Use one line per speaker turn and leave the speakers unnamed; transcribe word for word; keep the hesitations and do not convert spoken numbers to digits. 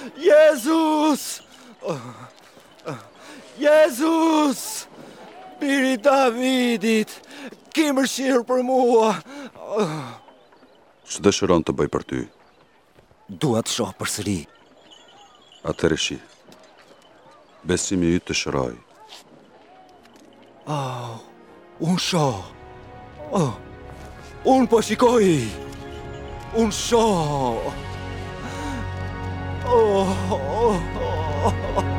Jeesus! Jeesus! Biri Davidit, ki mëshirë për mua.
Që dëshiron të bëj për ty?
Dua të shoh përsëri.
Atëherë shi. Besimi yt të shëroj.
Oh, unë shoh. Oh, unë po shikoj. Unë shoh. Oh, oh, oh, oh.